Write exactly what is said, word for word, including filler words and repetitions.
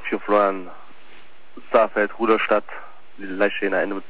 vier verloren. Starfeld, Ruderstadt, Leiche in der Ende